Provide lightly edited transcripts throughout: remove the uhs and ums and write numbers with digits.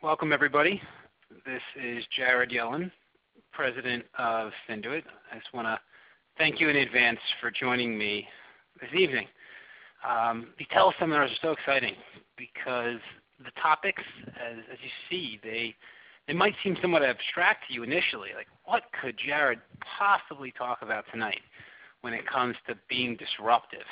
Welcome, everybody. This is Jared Yellen, president of Synduit. I just want to thank you in advance for joining me this evening. The teleseminars are so exciting because the topics, as you see, they might seem somewhat abstract to you initially. Like, what could Jared possibly talk about tonight when it comes to being disruptive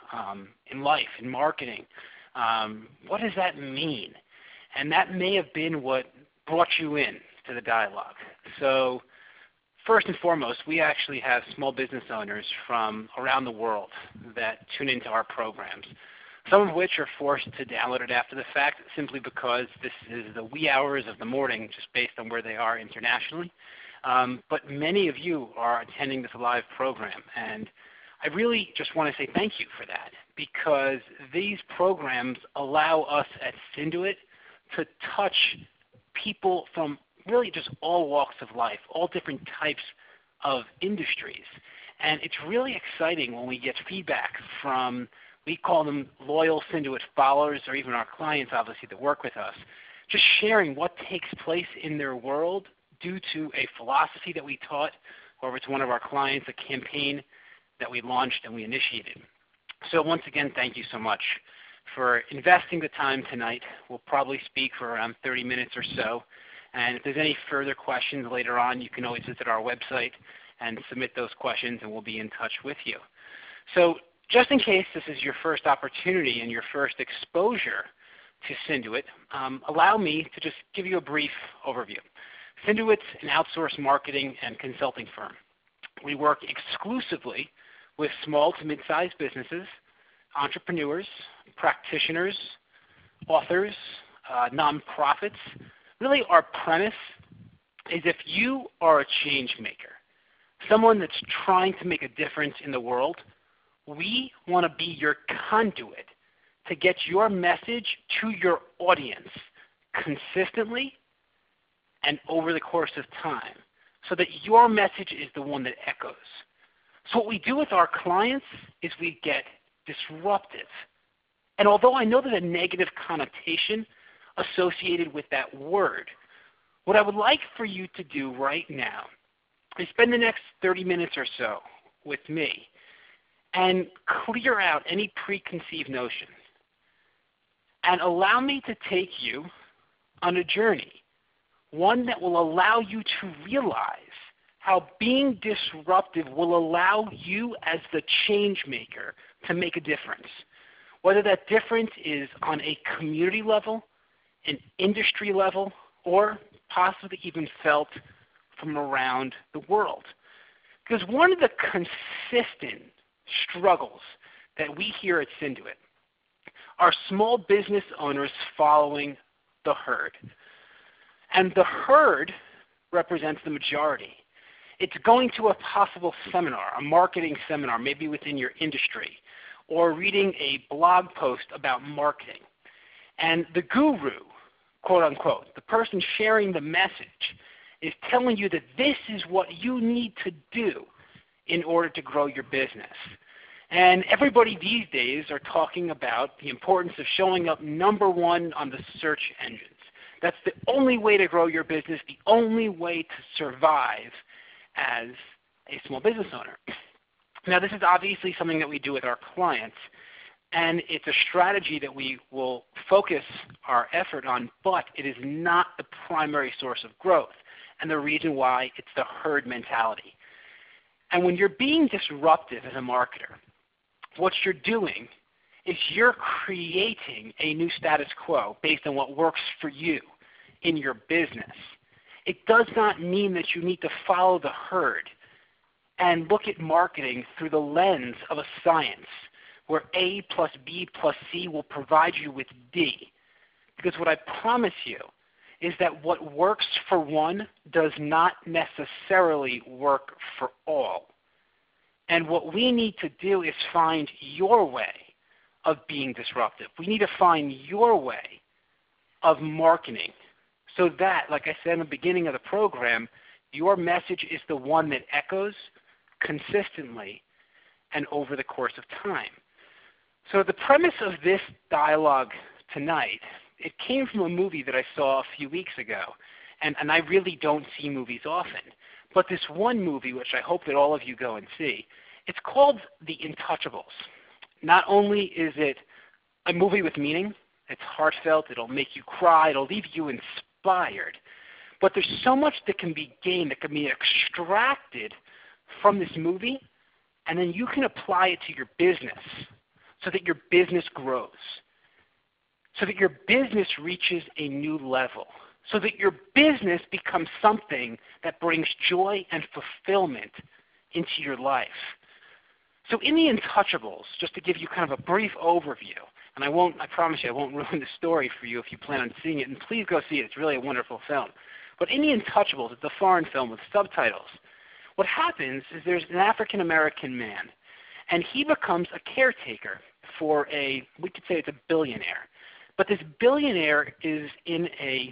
in life, in marketing? What does that mean? And that may have been what brought you in to the dialogue. So first and foremost, we actually have small business owners from around the world that tune into our programs, some of which are forced to download it after the fact simply because this is the wee hours of the morning just based on where they are internationally. But many of you are attending this live program, and I really just want to say thank you for that, because these programs allow us at Synduit to touch people from really just all walks of life, all different types of industries. And it's really exciting when we get feedback from, we call them loyal Synduit followers, or even our clients, obviously, that work with us, just sharing what takes place in their world due to a philosophy that we taught, or it's one of our clients, a campaign that we launched and we initiated. So once again, thank you so much for investing the time tonight. We'll probably speak for around 30 minutes or so. And if there's any further questions later on, you can always visit our website and submit those questions, and we'll be in touch with you. So just in case this is your first opportunity and your first exposure to Synduit, allow me to just give you a brief overview. Synduit's an outsourced marketing and consulting firm. We work exclusively with small to mid-sized businesses, entrepreneurs, practitioners, authors, nonprofits. Really, our premise is if you are a change maker, someone that's trying to make a difference in the world, we want to be your conduit to get your message to your audience consistently and over the course of time so that your message is the one that echoes. So what we do with our clients is we get disruptive. And although I know there's a negative connotation associated with that word, what I would like for you to do right now is spend the next 30 minutes or so with me and clear out any preconceived notions and allow me to take you on a journey, one that will allow you to realize how being disruptive will allow you as the change maker to make a difference. Whether that difference is on a community level, an industry level, or possibly even felt from around the world. Because one of the consistent struggles that we hear at Synduit are small business owners following the herd. And the herd represents the majority. It's going to a possible seminar, a marketing seminar, maybe within your industry, or reading a blog post about marketing. And the guru, quote unquote, the person sharing the message, is telling you that this is what you need to do in order to grow your business. And everybody these days are talking about the importance of showing up number one on the search engines. That's the only way to grow your business, the only way to survive as a small business owner. Now, this is obviously something that we do with our clients, and it's a strategy that we will focus our effort on, but it is not the primary source of growth, and the reason why it's the herd mentality. And when you're being disruptive as a marketer, what you're doing is you're creating a new status quo based on what works for you in your business. It does not mean that you need to follow the herd and look at marketing through the lens of a science where A plus B plus C will provide you with D. Because what I promise you is that what works for one does not necessarily work for all. And what we need to do is find your way of being disruptive. We need to find your way of marketing so that, like I said in the beginning of the program, your message is the one that echoes consistently and over the course of time. So the premise of this dialogue tonight it came from a movie that I saw a few weeks ago. And I really don't see movies often. But this one movie, which I hope that all of you go and see, it's called The Intouchables. Not only is it a movie with meaning, it's heartfelt, it'll make you cry, it'll leave you inspired, but there's so much that can be gained, that can be extracted from this movie, and then you can apply it to your business so that your business grows, so that your business reaches a new level, so that your business becomes something that brings joy and fulfillment into your life. So in The Intouchables, just to give you kind of a brief overview, and I promise you I won't ruin the story for you if you plan on seeing it, and please go see it. It's really a wonderful film. But in The Intouchables, it's a foreign film with subtitles. What happens is there's an African-American man, and he becomes a caretaker for we could say it's a billionaire. But this billionaire is in a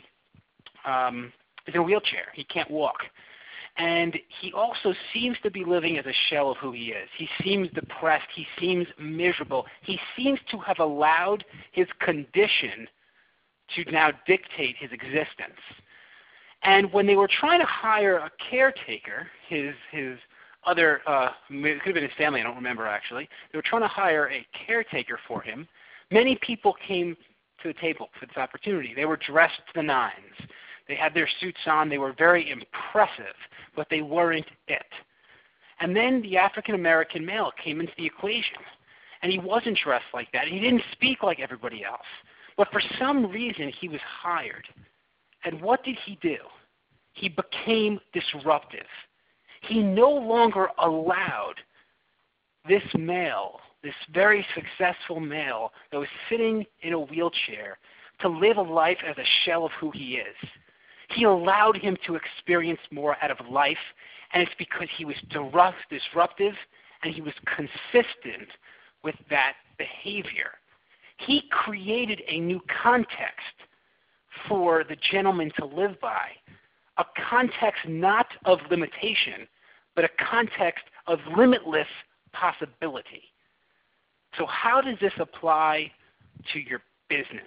wheelchair. He can't walk. And he also seems to be living as a shell of who he is. He seems depressed. He seems miserable. He seems to have allowed his condition to now dictate his existence. And when they were trying to hire a caretaker, his other, it could have been his family, I don't remember actually, they were trying to hire a caretaker for him, many people came to the table for this opportunity. They were dressed to the nines. They had their suits on. They were very impressive, but they weren't it. And then the African-American male came into the equation, and he wasn't dressed like that. He didn't speak like everybody else. But for some reason, he was hired. And what did he do? He became disruptive. He no longer allowed this male, this very successful male that was sitting in a wheelchair, to live a life as a shell of who he is. He allowed him to experience more out of life, and it's because he was disruptive and he was consistent with that behavior. He created a new context for the gentleman to live by, a context not of limitation, but a context of limitless possibility. So how does this apply to your business?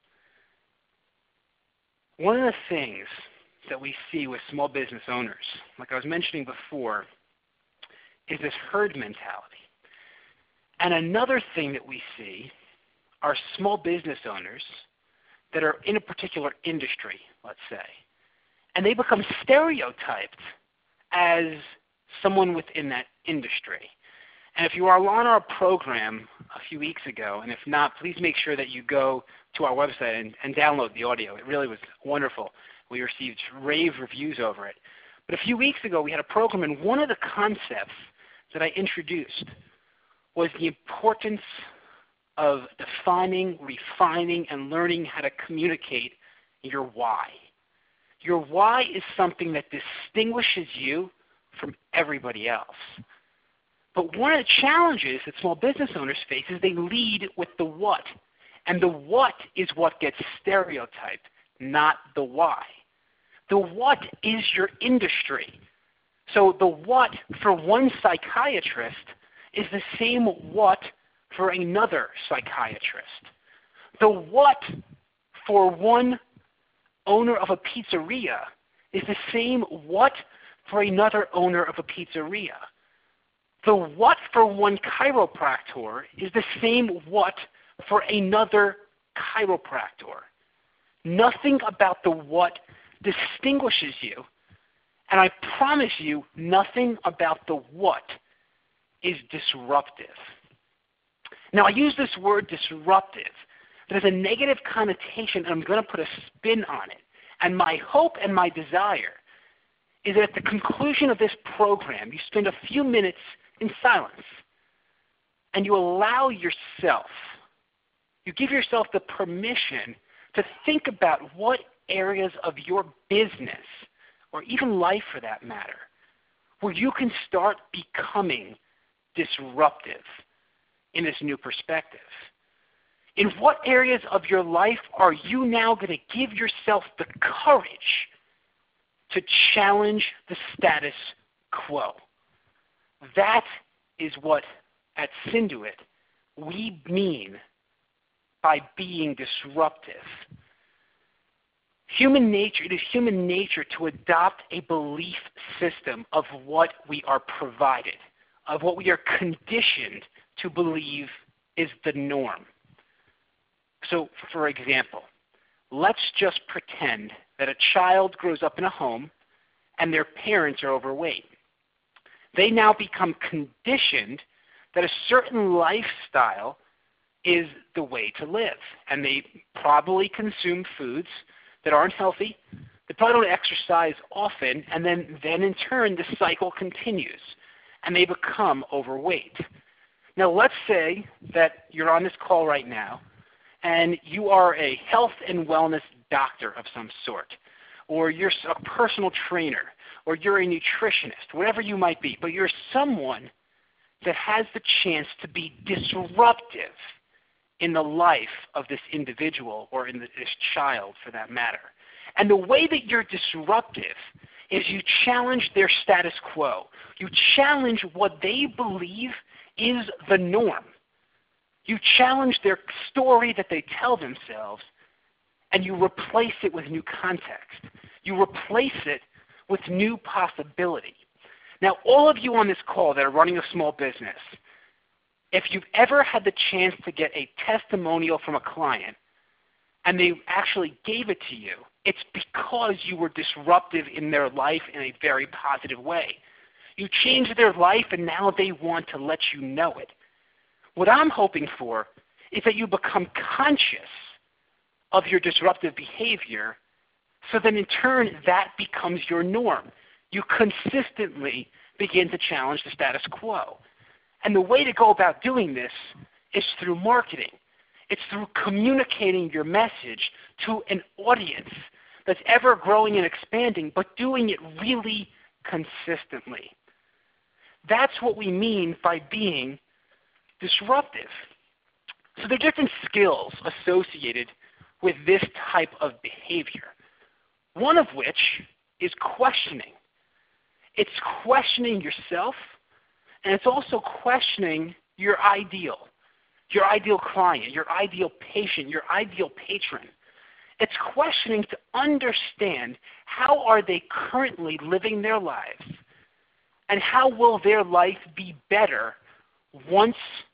One of the things that we see with small business owners, like I was mentioning before, is this herd mentality. And another thing that we see are small business owners that are in a particular industry, let's say, and they become stereotyped as someone within that industry. And if you are on our program a few weeks ago, and if not, please make sure that you go to our website and download the audio. It really was wonderful. We received rave reviews over it. But a few weeks ago, we had a program, and one of the concepts that I introduced was the importance of defining, refining, and learning how to communicate your why. Your why is something that distinguishes you from everybody else. But one of the challenges that small business owners face is they lead with the what. And the what is what gets stereotyped, not the why. The what is your industry. So the what for one psychiatrist is the same what for another psychiatrist. The what for one owner of a pizzeria is the same what for another owner of a pizzeria. The what for one chiropractor is the same what for another chiropractor. Nothing about the what distinguishes you, and I promise you, nothing about the what is disruptive. Now, I use this word disruptive. There's a negative connotation, and I'm going to put a spin on it. And my hope and my desire is that at the conclusion of this program, you spend a few minutes in silence, and you allow yourself, you give yourself the permission to think about what areas of your business, or even life for that matter, where you can start becoming disruptive in this new perspective. In what areas of your life are you now going to give yourself the courage to challenge the status quo? That is what at Synduit we mean by being disruptive. It is human nature to adopt a belief system of what we are provided, of what we are conditioned to believe is the norm. So, for example, let's just pretend that a child grows up in a home and their parents are overweight. They now become conditioned that a certain lifestyle is the way to live, and they probably consume foods that aren't healthy. They probably don't exercise often, and then in turn the cycle continues, and they become overweight. Now let's say that you're on this call right now, and you are a health and wellness doctor of some sort, or you're a personal trainer, or you're a nutritionist, whatever you might be, but you're someone that has the chance to be disruptive in the life of this individual or in this child for that matter. And the way that you're disruptive is you challenge their status quo. You challenge what they believe is the norm. You challenge their story that they tell themselves, and you replace it with new context. You replace it with new possibility. Now, all of you on this call that are running a small business, if you've ever had the chance to get a testimonial from a client and they actually gave it to you, it's because you were disruptive in their life in a very positive way. You changed their life and now they want to let you know it. What I'm hoping for is that you become conscious of your disruptive behavior so then in turn that becomes your norm. You consistently begin to challenge the status quo. And the way to go about doing this is through marketing. It's through communicating your message to an audience that's ever growing and expanding, but doing it really consistently. That's what we mean by being disruptive. So there are different skills associated with this type of behavior, one of which is questioning. It's questioning yourself, and it's also questioning your ideal client, your ideal patient, your ideal patron. It's questioning to understand how are they currently living their lives and how will their life be better once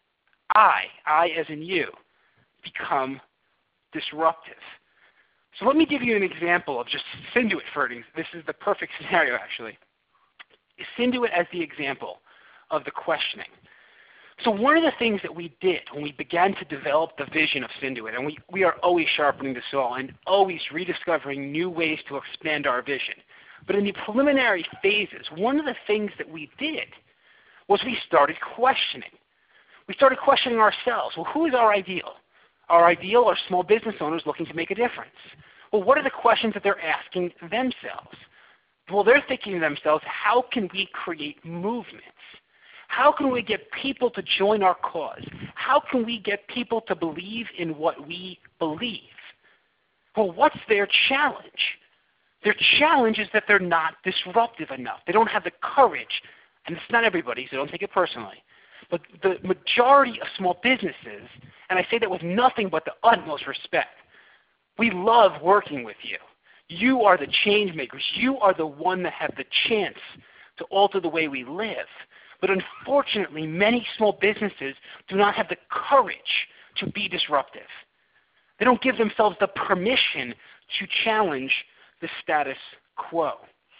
I as in you, become disruptive. So let me give you an example of just Synduit for it. This is the perfect scenario actually. Synduit as the example of the questioning. So one of the things that we did when we began to develop the vision of Synduit, and we are always sharpening the saw and always rediscovering new ways to expand our vision. But in the preliminary phases, one of the things that we did was we started questioning. We started questioning ourselves. Well, who is our ideal? Our ideal are small business owners looking to make a difference. Well, what are the questions that they're asking themselves? Well, they're thinking to themselves, how can we create movements? How can we get people to join our cause? How can we get people to believe in what we believe? Well, what's their challenge? Their challenge is that they're not disruptive enough. They don't have the courage, and it's not everybody, so don't take it personally, but the majority of small businesses, and I say that with nothing but the utmost respect, we love working with you. You are the change makers. You are the one that have the chance to alter the way we live. But unfortunately, many small businesses do not have the courage to be disruptive. They don't give themselves the permission to challenge the status quo.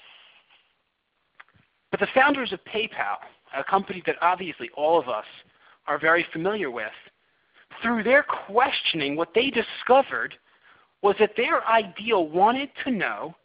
But the founders of PayPal, a company that obviously all of us are very familiar with, through their questioning, what they discovered was that their ideal wanted to know,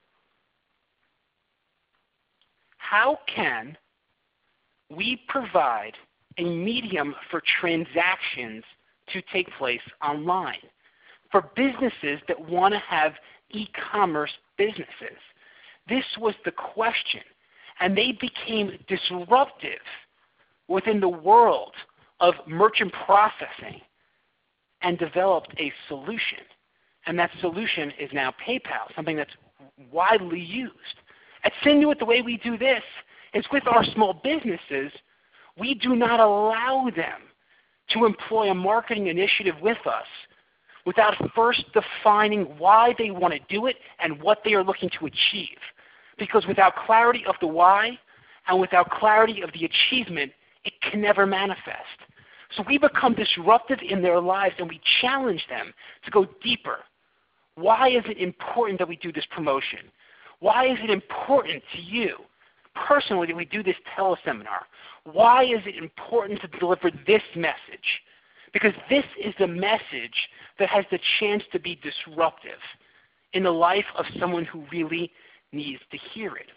how can we provide a medium for transactions to take place online for businesses that want to have e-commerce businesses? This was the question. And they became disruptive within the world of merchant processing and developed a solution. And that solution is now PayPal, something that's widely used. At Synduit, the way we do this is with our small businesses, we do not allow them to employ a marketing initiative with us without first defining why they want to do it and what they are looking to achieve. Because without clarity of the why and without clarity of the achievement, it can never manifest. So we become disruptive in their lives and we challenge them to go deeper. Why is it important that we do this promotion? Why is it important to you personally that we do this teleseminar? Why is it important to deliver this message? Because this is the message that has the chance to be disruptive in the life of someone who really needs to hear it.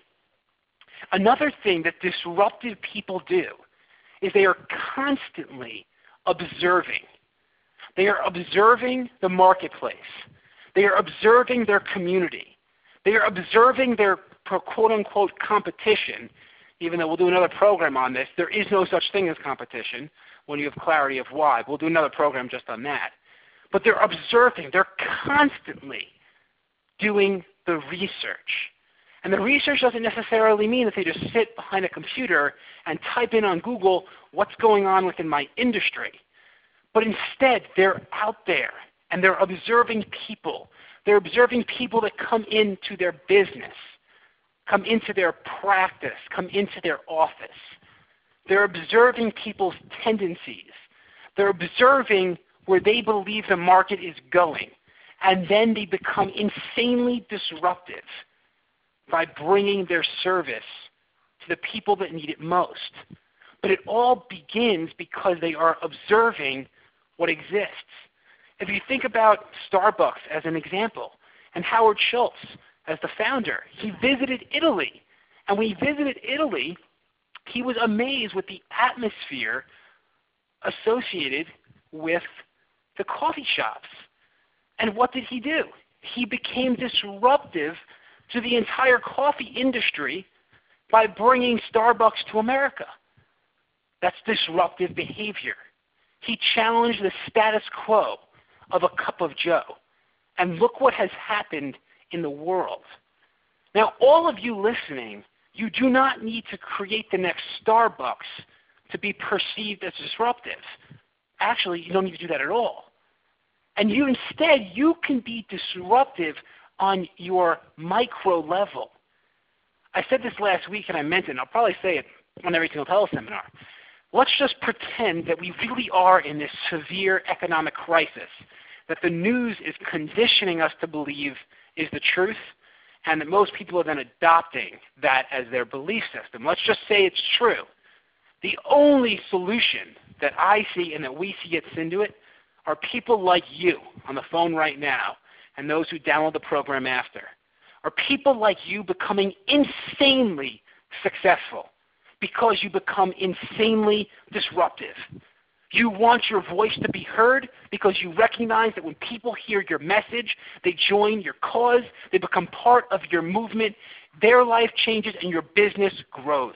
Another thing that disruptive people do is they are constantly observing. They are observing the marketplace. They are observing their community. They are observing their quote-unquote competition, even though we'll do another program on this. There is no such thing as competition when you have clarity of why. We'll do another program just on that. But they're observing. They're constantly doing the research. And the research doesn't necessarily mean that they just sit behind a computer and type in on Google what's going on within my industry. But instead, they're out there and they're observing people. They're observing people that come into their business, come into their practice, come into their office. They're observing people's tendencies. They're observing where they believe the market is going. And then they become insanely disruptive by bringing their service to the people that need it most. But it all begins because they are observing what exists. If you think about Starbucks as an example, and Howard Schultz as the founder, he visited Italy. And when he visited Italy, he was amazed with the atmosphere associated with the coffee shops. And what did he do? He became disruptive to the entire coffee industry by bringing Starbucks to America. That's disruptive behavior. He challenged the status quo of a cup of joe. And look what has happened in the world. Now, all of you listening, you do not need to create the next Starbucks to be perceived as disruptive. Actually, you don't need to do that at all. And instead, you can be disruptive on your micro level. I said this last week and I meant it, and I'll probably say it on every single teleseminar. Let's just pretend that we really are in this severe economic crisis that the news is conditioning us to believe is the truth, and that most people are then adopting that as their belief system. Let's just say it's true. The only solution that I see and that we see at Synduit are people like you on the phone right now and those who download the program after, are people like you becoming insanely successful because you become insanely disruptive. You want your voice to be heard because you recognize that when people hear your message, they join your cause, they become part of your movement, their life changes, and your business grows.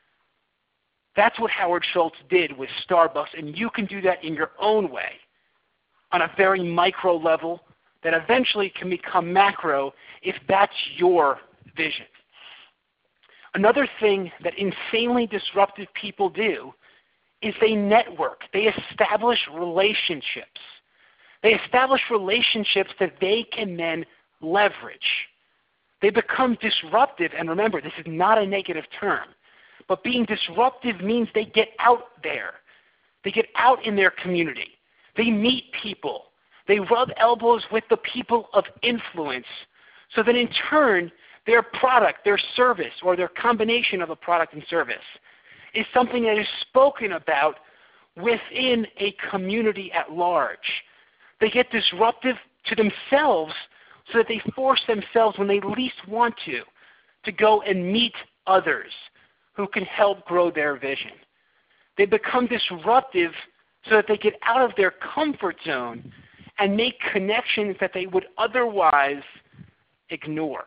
That's what Howard Schultz did with Starbucks, and you can do that in your own way on a very micro level that eventually can become macro if that's your vision. Another thing that insanely disruptive people do is they network. They establish relationships. They establish relationships that they can then leverage. They become disruptive, and remember, this is not a negative term, but being disruptive means they get out there. They get out in their community. They meet people. They rub elbows with the people of influence so that in turn, their product, their service, or their combination of a product and service is something that is spoken about within a community at large. They get disruptive to themselves so that they force themselves when they least want to go and meet others who can help grow their vision. They become disruptive so that they get out of their comfort zone and make connections that they would otherwise ignore.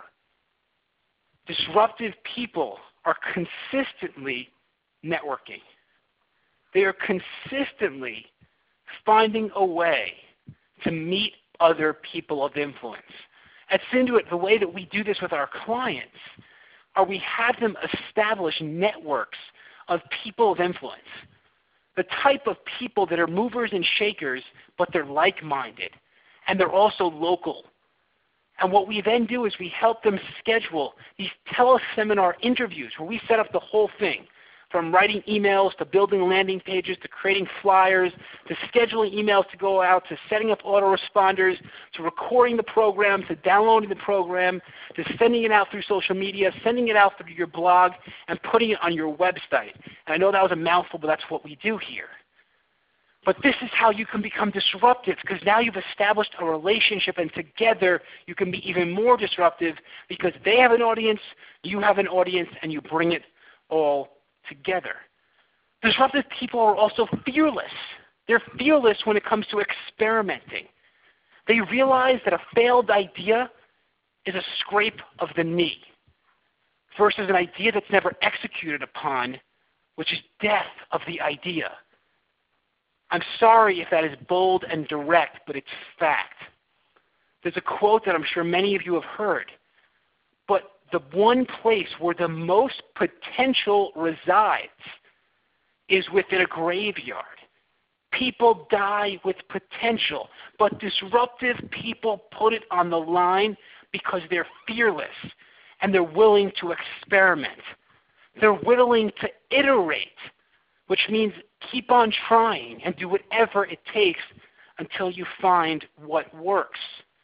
Disruptive people are consistently networking. They are consistently finding a way to meet other people of influence. At Synduit, the way that we do this with our clients are we have them establish networks of people of influence. The type of people that are movers and shakers, but they're like-minded. and they're also local. And what we then do is we help them schedule these teleseminar interviews where we set up the whole thing, from writing emails to building landing pages to creating flyers to scheduling emails to go out to setting up autoresponders to recording the program to downloading the program to sending it out through social media, sending it out through your blog, and putting it on your website. And I know that was a mouthful, but that's what we do here. But this is how you can become disruptive, because now you've established a relationship, and together you can be even more disruptive because they have an audience, you have an audience, and you bring it all together. Disruptive people are also fearless. They're fearless when it comes to experimenting. They realize that a failed idea is a scrape of the knee versus an idea that's never executed upon, which is death of the idea. I'm sorry if that is bold and direct, but it's fact. There's a quote that I'm sure many of you have heard, but the one place where the most potential resides is within a graveyard. People die with potential, but disruptive people put it on the line because they're fearless and they're willing to experiment. They're willing to iterate, which means keep on trying and do whatever it takes until you find what works.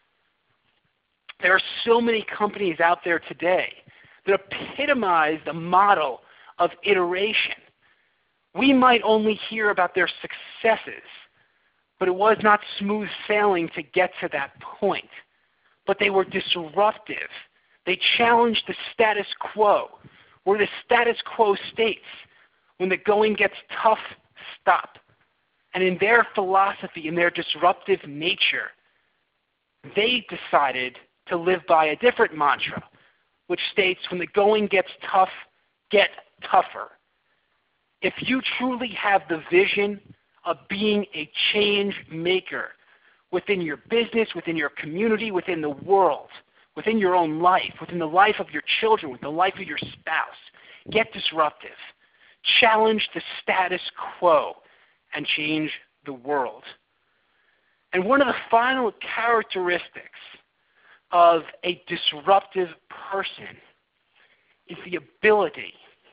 There are so many companies out there today that epitomize the model of iteration. We might only hear about their successes, but it was not smooth sailing to get to that point. But they were disruptive. They challenged the status quo, where the status quo states, when the going gets tough, stop. And in their philosophy, in their disruptive nature, they decided to live by a different mantra, which states, when the going gets tough, get tougher. If you truly have the vision of being a change maker within your business, within your community, within the world, within your own life, within the life of your children, within the life of your spouse, get disruptive. Challenge the status quo and change the world. And one of the final characteristics of a disruptive person is the ability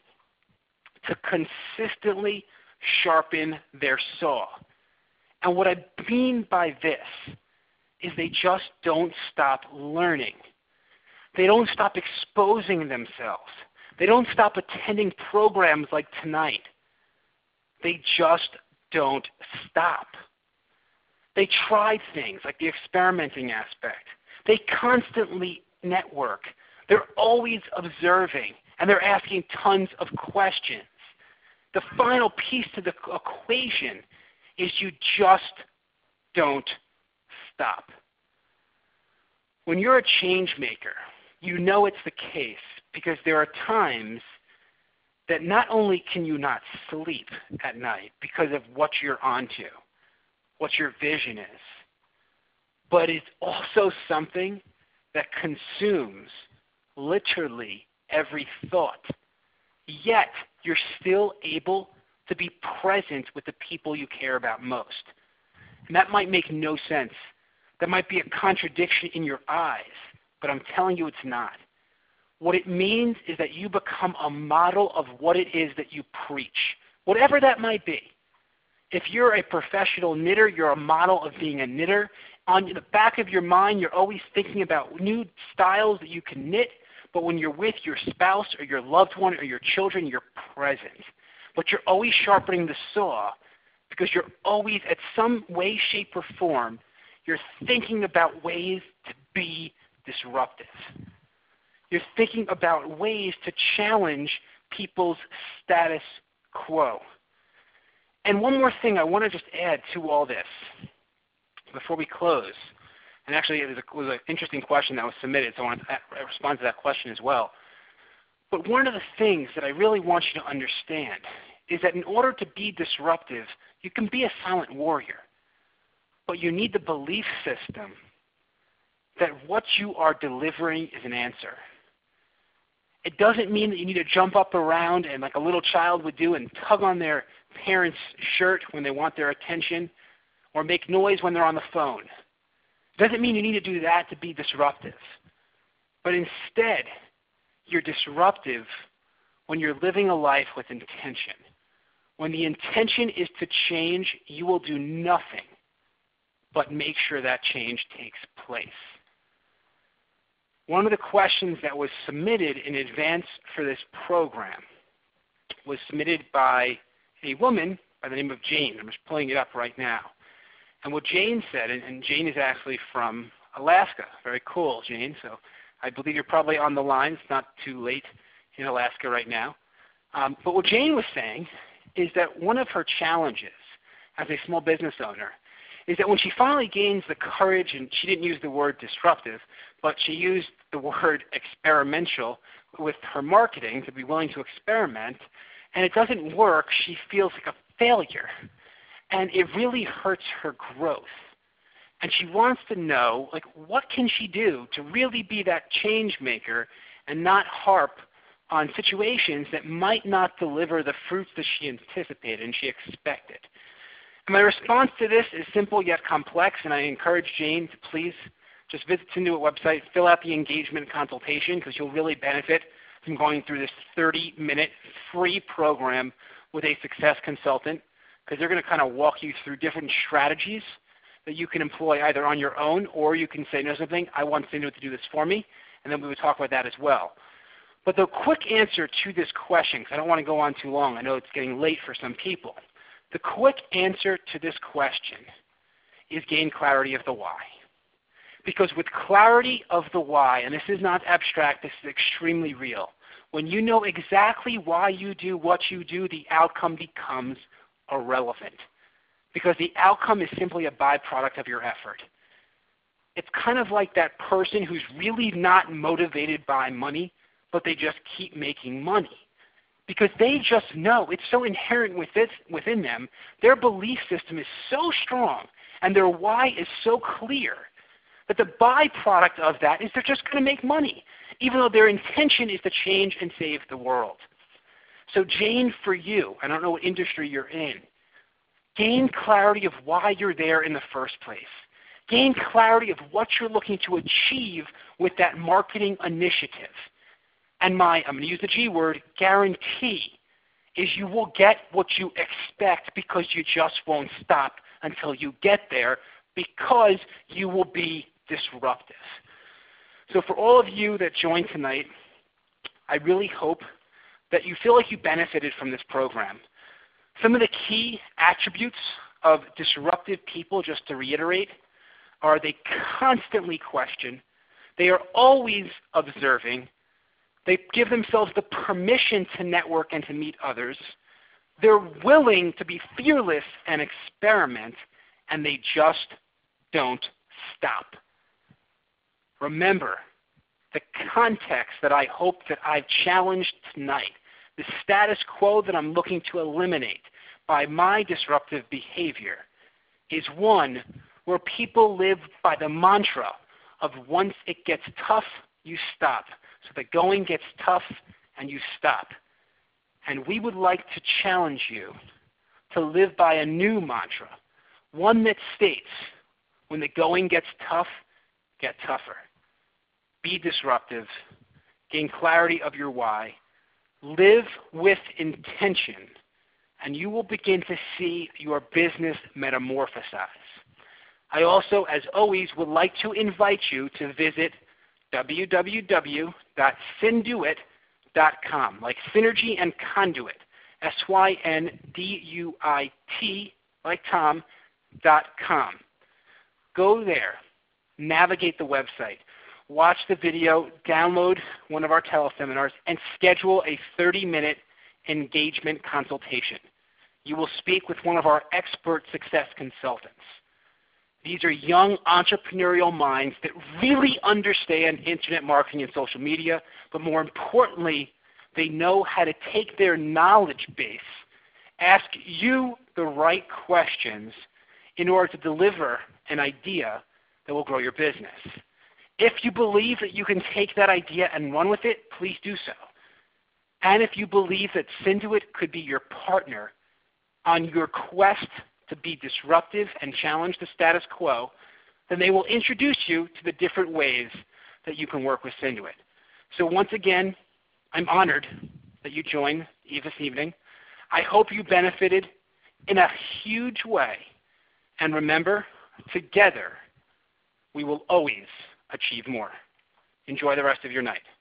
to consistently sharpen their saw. And what I mean by this is they just don't stop learning. They don't stop exposing themselves. They don't stop attending programs like tonight. They just don't stop. They try things like the experimenting aspect. They constantly network. They're always observing, and they're asking tons of questions. The final piece to the equation is you just don't stop. When you're a change maker, you know it's the case because there are times that not only can you not sleep at night because of what you're onto, what your vision is, but it's also something that consumes literally every thought. Yet you're still able to be present with the people you care about most. And that might make no sense. That might be a contradiction in your eyes, but I'm telling you it's not. What it means is that you become a model of what it is that you preach, whatever that might be. If you're a professional knitter, you're a model of being a knitter. On the back of your mind, you're always thinking about new styles that you can knit, but when you're with your spouse or your loved one or your children, you're present. But you're always sharpening the saw because you're always, at some way, shape, or form, you're thinking about ways to be disruptive. You're thinking about ways to challenge people's status quo. And one more thing I want to just add to all this before we close. And actually, it was an interesting question that was submitted, so I want to respond to that question as well. But one of the things that I really want you to understand is that in order to be disruptive, you can be a silent warrior, but you need the belief system that what you are delivering is an answer. It doesn't mean that you need to jump up around and like a little child would do and tug on their parent's shirt when they want their attention or make noise when they're on the phone. Doesn't mean you need to do that to be disruptive. But instead, you're disruptive when you're living a life with intention. When the intention is to change, you will do nothing but make sure that change takes place. One of the questions that was submitted in advance for this program was submitted by a woman by the name of Jane. I'm just pulling it up right now. And what Jane said, and Jane is actually from Alaska. Very cool, Jane. So I believe you're probably on the line. It's not too late in Alaska right now. But what Jane was saying is that one of her challenges as a small business owner is that when she finally gains the courage, and she didn't use the word disruptive, but she used the word experimental with her marketing, to be willing to experiment, and it doesn't work, she feels like a failure. And it really hurts her growth. And she wants to know, like, what can she do to really be that change maker and not harp on situations that might not deliver the fruits that she anticipated and she expected. And my response to this is simple yet complex, and I encourage Jane to please just visit Synduit website, fill out the engagement consultation, because you'll really benefit from going through this 30-minute free program with a success consultant, because they're going to kind of walk you through different strategies that you can employ either on your own, or you can say, no, something, I want Synduit to do this for me, and then we would talk about that as well. But the quick answer to this question, because I don't want to go on too long, I know it's getting late for some people. The quick answer to this question is gain clarity of the why. Because with clarity of the why, and this is not abstract, this is extremely real, when you know exactly why you do what you do, the outcome becomes irrelevant. Because the outcome is simply a byproduct of your effort. It's kind of like that person who's really not motivated by money, but they just keep making money. Because they just know, it's so inherent within them, their belief system is so strong and their why is so clear that the byproduct of that is they're just going to make money, even though their intention is to change and save the world. So Jane, for you, I don't know what industry you're in, gain clarity of why you're there in the first place. Gain clarity of what you're looking to achieve with that marketing initiative. And I'm going to use the G word, guarantee, is you will get what you expect because you just won't stop until you get there, because you will be disruptive. So for all of you that joined tonight, I really hope that you feel like you benefited from this program. Some of the key attributes of disruptive people, just to reiterate, are they constantly question, they are always observing, they give themselves the permission to network and to meet others, they're willing to be fearless and experiment, and they just don't stop. Remember, the context that I hope that I've challenged tonight, the status quo that I'm looking to eliminate by my disruptive behavior, is one where people live by the mantra of once it gets tough, you stop. So the going gets tough and you stop. And we would like to challenge you to live by a new mantra, one that states, when the going gets tough, get tougher. Be disruptive. Gain clarity of your why. Live with intention, and you will begin to see your business metamorphosize. I also, as always, would like to invite you to visit www.synduit.com, like synergy and conduit, SYNDUIT, like Tom.com. Go there, navigate the website, watch the video, download one of our teleseminars, and schedule a 30-minute engagement consultation. You will speak with one of our expert success consultants. These are young entrepreneurial minds that really understand internet marketing and social media, but more importantly, they know how to take their knowledge base, ask you the right questions in order to deliver an idea that will grow your business. If you believe that you can take that idea and run with it, please do so. And if you believe that Synduit could be your partner on your quest to be disruptive and challenge the status quo, then they will introduce you to the different ways that you can work with Finduit. So once again, I'm honored that you joined Eve this evening. I hope you benefited in a huge way. And remember, together, we will always achieve more. Enjoy the rest of your night.